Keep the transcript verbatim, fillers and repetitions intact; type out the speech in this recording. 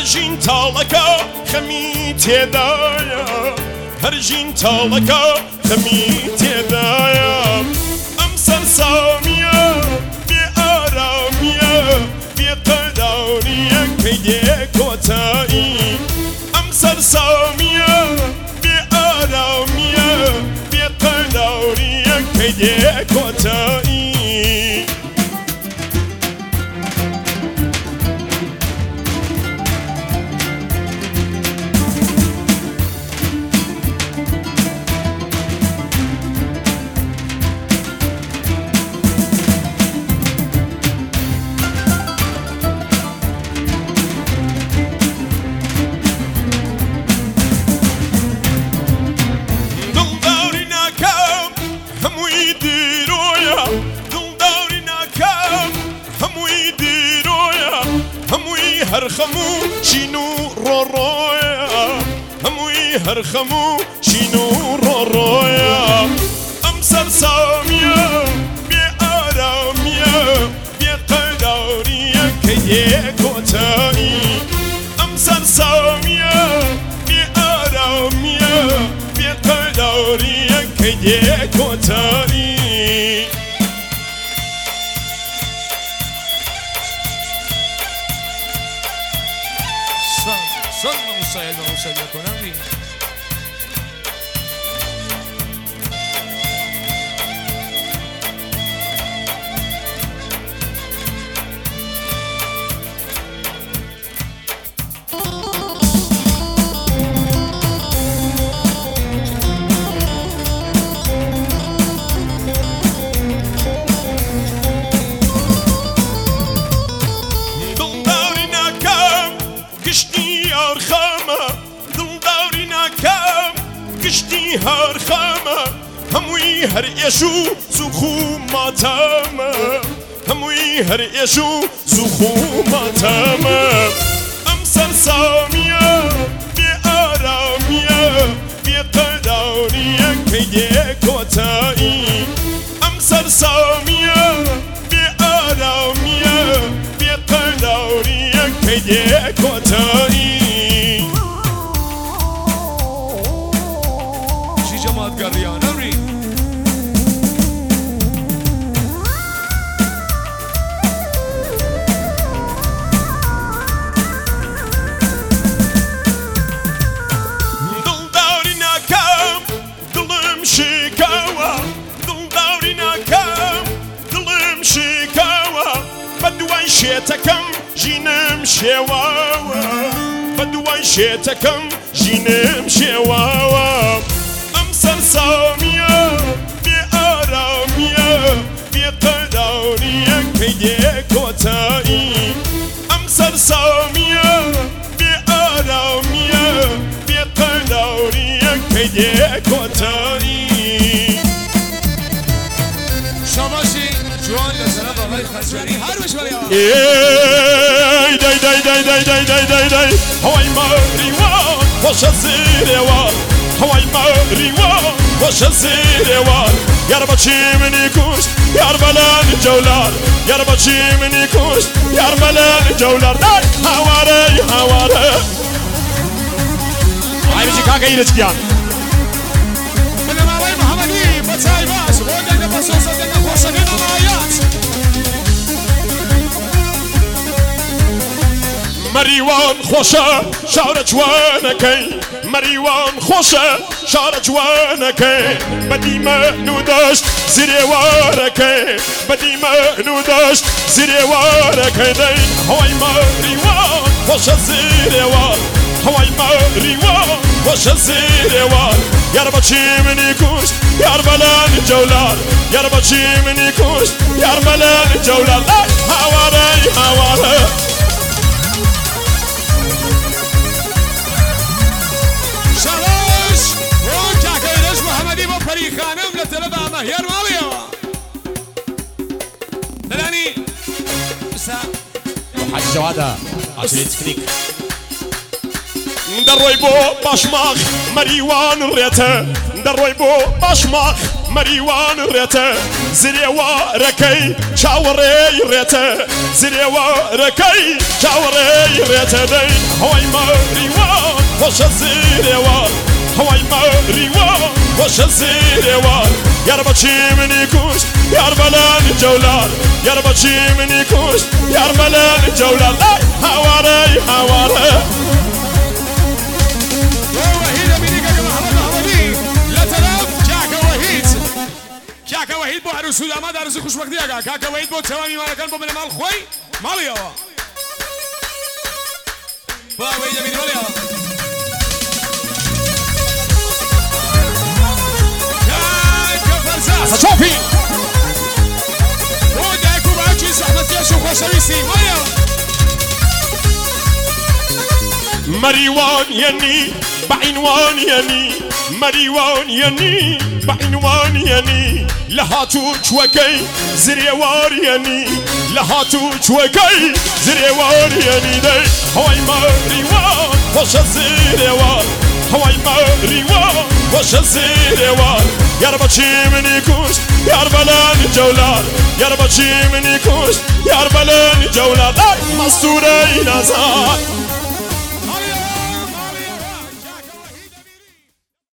هەرژین تاڵەکە خەمی تێدایە هەرژین تاڵەکە خەمی تێدایە ئەم سەرسامیە بێ ئارامیە بێ قەداریە کەی دێ کۆتایی ئەم سەرسامیە بێ ئارامیە بێ قەداریە کەی دێ کۆتایی هەر خەموو چین و ڕۆڕۆیە هەمووی هەر خەموو چین و ڕۆڕۆیە ئەم سەرسامیە بێ ئارامیە بێ قەداریە کەی دێ کۆتایی ئەم سەرسامیە بێ ئارامیە بێ قەداریە کەی دێ کۆتایی صلوا وسلموا وسلموا نبي گشتی هەر خەمە هەمووی هەر ئێش و زوخ و ماتەمە هەمووی هەر ئێش و زوخ و ماتەمە ئەم سەرسامیە بێ ئارامیە بێ قەداریە کەی دێ کۆتایی ئەم سەرسامیە بێ ئارامیە بێ قەداریە کەی دێ کۆتایی قريان أوري دل داري ناكام دلم شكاوى دل داري ناكام دلم شكاوى بدوي شيتكم جينم شواوى بدوي شيتكم جينم شواوى سەرسامیە بێ ئارامیە بێ قەداریە کەی دێ کۆتایی ئەم سەرسامیە بێ ئارامیە بێ قەداریە کەی دێ کۆتایی شاباشی جوان لەسەرە بەڵای خەجوەری هەر بشوەریەوە ئێی دەی دەی دەی دەی دەی دەی دەی دەی هەوای مەریوان خۆشە زیرێوان هەوای مەریوان خۆشە زیرێوان یار بەچی منی کوشت یار بەلەن جەولار یار بەچی منی کوشت یار بەلەن جەولار دای هاوارەی هاوارە ئای بچی کاکە ئیرچکیان بنەماوەی محەممەدی بەچای باش بۆ دەگە بە سۆسە دەگە خۆشەکەی نەمایات مەریوان خۆشە شارە جوانەکەی مەریوان خۆشە شارە جوانەکەی بەدیمەن و دەشت زیرێوارەکەی بەدیمەن و دەشت زیرێوارەکەی دەی هەوای مەریوان خۆشە زیرێوار هەوای مەریوان خۆشە زیرێوار یار بەچی منی کوشت یار بەلەن جەولار یار بەچی منی کوشت یار بەلەن جەولار هاوارەی هاوارە شاباش بۆ کاکەیرەش محەممەدی بۆ پەریخانم لە تەلەدا مەهێر ماڵیەوە دەلانی ئستا حاج جەوادە ئاچری تکنیک دەڕۆی بۆ باشماخ مەریوان ڕێتە دەڕۆی بۆ باشماخ مەریوان ڕێتە زرێوارەکەی چاوەڕێی ڕێتە زرێوارەکەی چاوەڕێی ڕێتە دەی هەوای مەریوان خۆشە زرێوار هەوای مەریوان خۆشە زرێوار یار بەچی منی کوشت یار بەلەن جەولار یار بەچی منی کوشت یار بەلەن جەولار لای هاوارەی هاوارە وهيد أميني كاكا محمد محمدي لا تلف كاكا وهيد كاكا وهيد بو عروس وداماد عروس خوش مقدية كاكا وهيد بو تمامي مالا كان بو من مال خوي مالي يوا با وهيد أميني مالي يوا كاكا فرزاس شوفي ودايكو باكي زحمة ياشو خوشويسي مالي يوا مەریوان یەنی بەعینوان یەنی مەریوان یەنی بەعینوان یەنی لە هاتوو چوەکەی زرێوار یەنی لە هاتوو چوەکەی زرێوار یەنی دەی هەوای مەریوان خۆشە زرێوار هەوای مەریوان خۆشە زرێوار یار بەچی منی کوشت یار بەلەن جەولار یار بەچی منی کوشت یار بەلەن جەولار دای مەستوورەی نازان